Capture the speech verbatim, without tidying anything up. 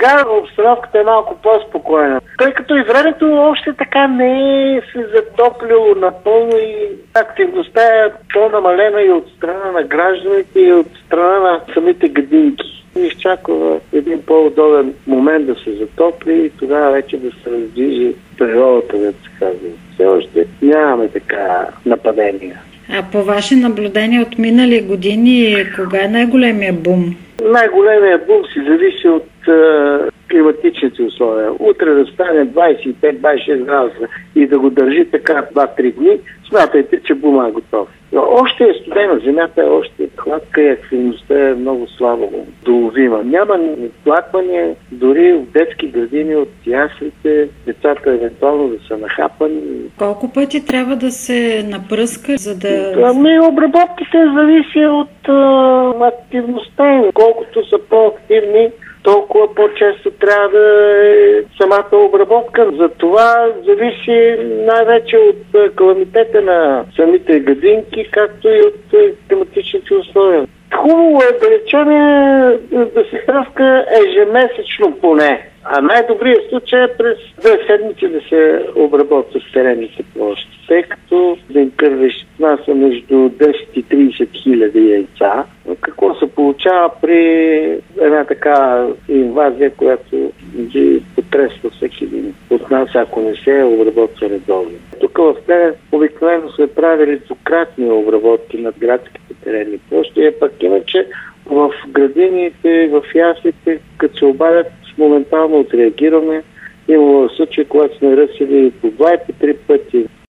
Сега обстановката е малко по-спокойна, тъй като и времето още така не е се затоплило напълно и активността е по-намалена и от страна на гражданите, и от страна на самите градинки. Изчаква един по-удобен момент да се затопли и тогава вече да се раздвижи природата, да се казва. Все още нямаме така нападения. А по ваше наблюдение от минали години, кога е най-големия бум? Най-големия бум си зависи от е, климатичните условия. Утре да стане двадесет и пет до двадесет и шест градуса и да го държи така два-три дни, смятайте, че бума е готов. Но още е студена, земята е още хладка и активността е много слабо доловима. Няма плаквания, дори в детски градини от яслите, децата евентуално да са нахапани. Колко пъти трябва да се напръска, за да... Ами обработките зависи от а, активността им. Колкото са по-активни, толкова по-често трябва да е самата обработка. За това зависи най-вече от каламитета на самите градинки, както и от климатичните условия. Хубаво е, да речем, да се пръска ежемесечно поне. А най-добрият случай е през две седмици да се обработват теренните площи, тъй като денкървещина са между десет и тридесет хиляди яйца. Какво се получава при една така инвазия, която ги потресва всеки един от нас, ако не се обработва редовно. Тук в Плевен обикновено са правили двукратни обработки над градските теренни площи, а пък иначе в градините, в яслите, като се обадят, моментално отреагираме. Имало случаи, когато сме ръсили по два и по три пъти